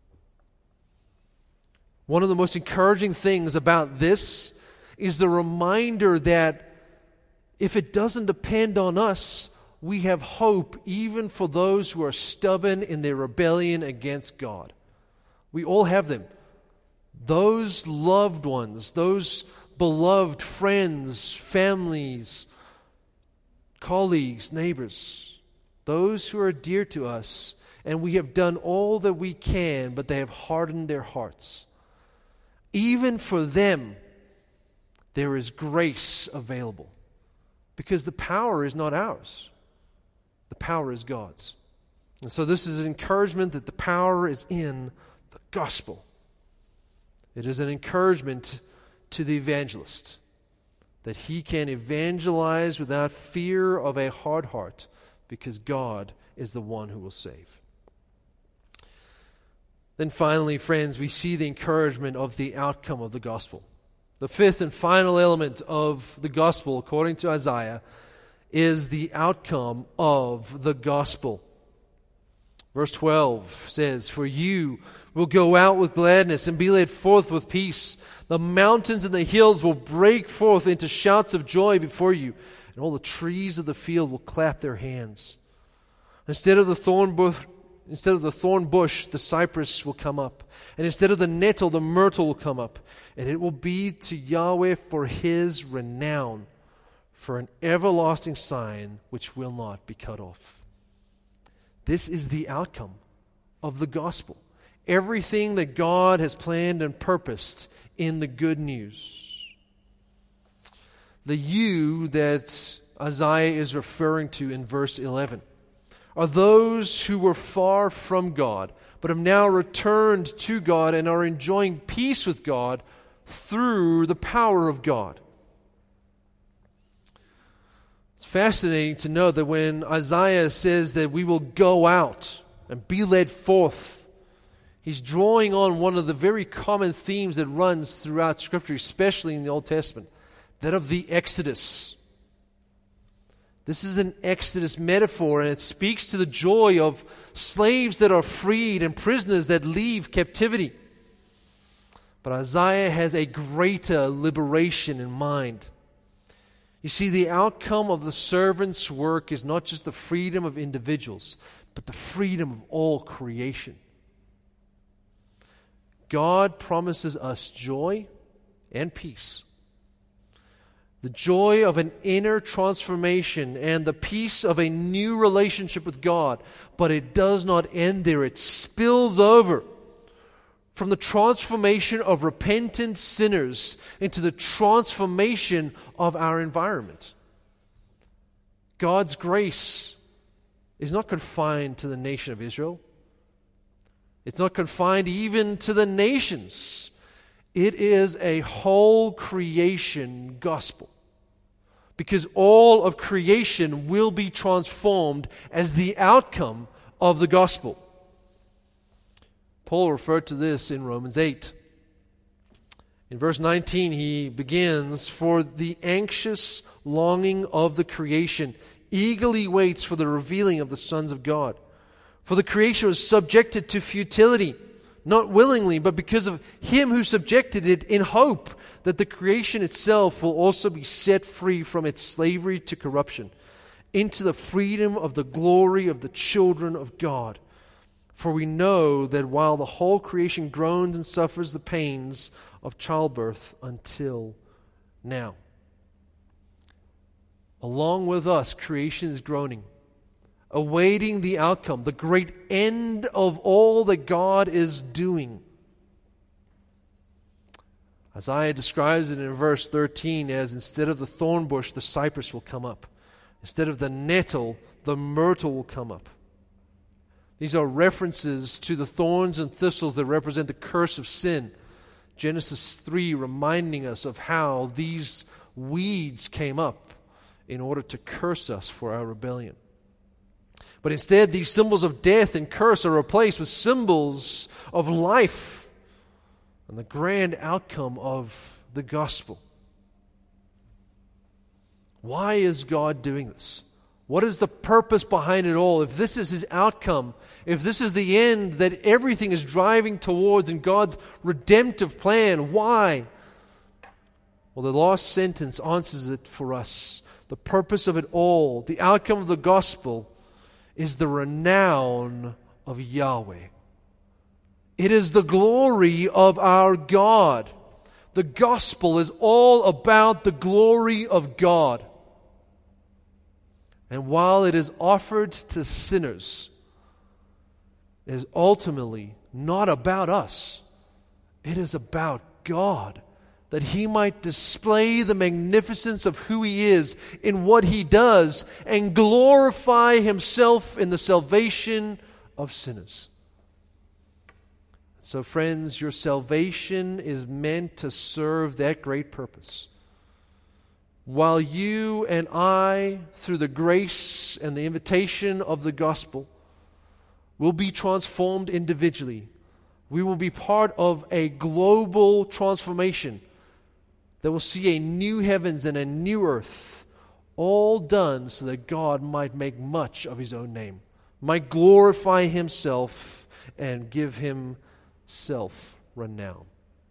One of the most encouraging things about this is the reminder that if it doesn't depend on us, we have hope even for those who are stubborn in their rebellion against God. We all have them. Those loved ones, those beloved friends, families, colleagues, neighbors, those who are dear to us, and we have done all that we can, but they have hardened their hearts. Even for them, there is grace available, because the power is not ours. The power is God's. And so this is an encouragement that the power is in the gospel. It is an encouragement to the evangelist that he can evangelize without fear of a hard heart, because God is the one who will save. Then finally, friends, we see the encouragement of the outcome of the gospel. The fifth and final element of the gospel, according to Isaiah, is the outcome of the gospel. Verse twelve says, "For you will go out with gladness and be led forth with peace. The mountains and the hills will break forth into shouts of joy before you, and all the trees of the field will clap their hands. Instead of the thorn bush, instead of the thorn bush, the cypress will come up, and instead of the nettle, the myrtle will come up, and it will be to Yahweh for His renown, for an everlasting sign which will not be cut off." This is the outcome of the gospel. Everything that God has planned and purposed in the good news. The you that Isaiah is referring to in verse eleven are those who were far from God, but have now returned to God and are enjoying peace with God through the power of God. It's fascinating to know that when Isaiah says that we will go out and be led forth, he's drawing on one of the very common themes that runs throughout Scripture, especially in the Old Testament, that of the Exodus. This is an Exodus metaphor, and it speaks to the joy of slaves that are freed and prisoners that leave captivity. But Isaiah has a greater liberation in mind. You see, the outcome of the servant's work is not just the freedom of individuals, but the freedom of all creation. God promises us joy and peace. The joy of an inner transformation and the peace of a new relationship with God. But it does not end there. It spills over from the transformation of repentant sinners into the transformation of our environment. God's grace is not confined to the nation of Israel. It's not confined even to the nations. It is a whole creation gospel. Because all of creation will be transformed as the outcome of the gospel. Paul referred to this in Romans eight. In verse nineteen, he begins, "For the anxious longing of the creation eagerly waits for the revealing of the sons of God. For the creation was subjected to futility, not willingly, but because of Him who subjected it, in hope that the creation itself will also be set free from its slavery to corruption, into the freedom of the glory of the children of God. For we know that while the whole creation groans and suffers the pains of childbirth until now." Along with us, creation is groaning, awaiting the outcome, the great end of all that God is doing. Isaiah describes it in verse thirteen as, "Instead of the thorn bush, the cypress will come up. Instead of the nettle, the myrtle will come up." These are references to the thorns and thistles that represent the curse of sin. Genesis three reminding us of how these weeds came up in order to curse us for our rebellion. But instead, these symbols of death and curse are replaced with symbols of life and the grand outcome of the gospel. Why is God doing this? What is the purpose behind it all? If this is His outcome, if this is the end that everything is driving towards in God's redemptive plan, why? Well, the last sentence answers it for us. The purpose of it all, the outcome of the gospel, is the renown of Yahweh. It is the glory of our God. The gospel is all about the glory of God. And while it is offered to sinners, it is ultimately not about us. It is about God, that He might display the magnificence of who He is in what He does and glorify Himself in the salvation of sinners. So, friends, your salvation is meant to serve that great purpose. While you and I, through the grace and the invitation of the gospel, will be transformed individually, we will be part of a global transformation that will see a new heavens and a new earth, all done so that God might make much of His own name, might glorify Himself and give Himself renown.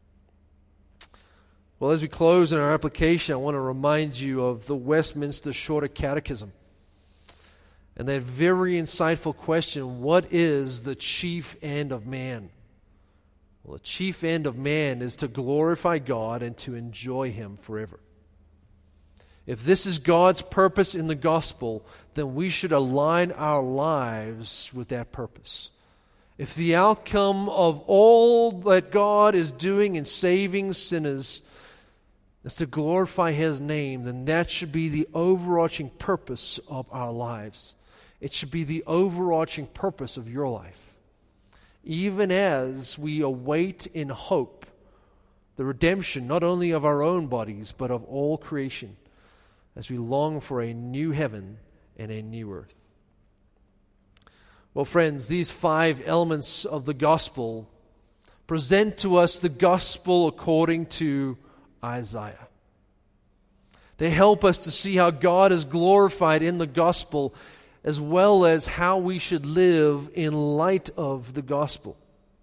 Well, as we close in our application, I want to remind you of the Westminster Shorter Catechism and that very insightful question, what is the chief end of man? Well, the chief end of man is to glorify God and to enjoy Him forever. If this is God's purpose in the gospel, then we should align our lives with that purpose. If the outcome of all that God is doing in saving sinners is to glorify His name, then that should be the overarching purpose of our lives. It should be the overarching purpose of your life. Even as we await in hope the redemption not only of our own bodies, but of all creation, as we long for a new heaven and a new earth. Well, friends, these five elements of the gospel present to us the gospel according to Isaiah. They help us to see how God is glorified in the gospel, as well as how we should live in light of the gospel.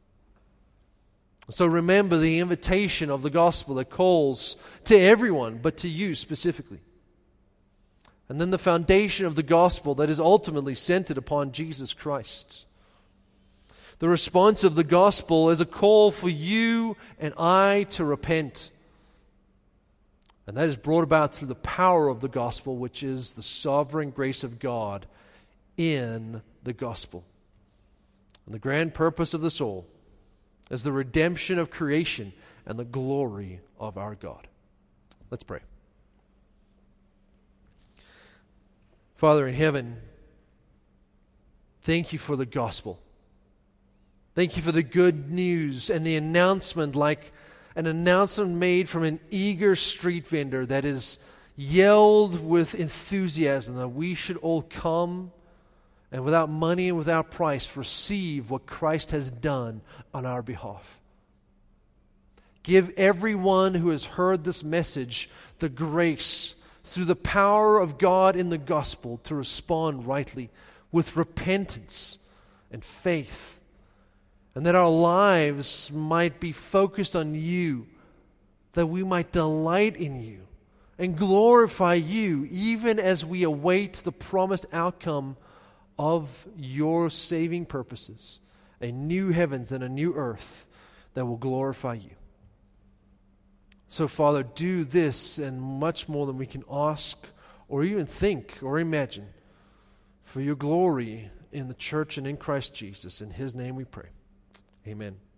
So remember the invitation of the gospel that calls to everyone, but to you specifically. And then the foundation of the gospel that is ultimately centered upon Jesus Christ. The response of the gospel is a call for you and I to repent. And that is brought about through the power of the gospel, which is the sovereign grace of God in the gospel. And the grand purpose of the soul is the redemption of creation and the glory of our God. Let's pray. Father in heaven, thank you for the gospel. Thank you for the good news and the announcement, like an announcement made from an eager street vendor that is yelled with enthusiasm that we should all come and without money and without price receive what Christ has done on our behalf. Give everyone who has heard this message the grace through the power of God in the gospel to respond rightly with repentance and faith, and that our lives might be focused on you, that we might delight in you and glorify you even as we await the promised outcome of your saving purposes, a new heavens and a new earth that will glorify you. So, Father, do this and much more than we can ask or even think or imagine for your glory in the church and in Christ Jesus. In His name we pray. Amen.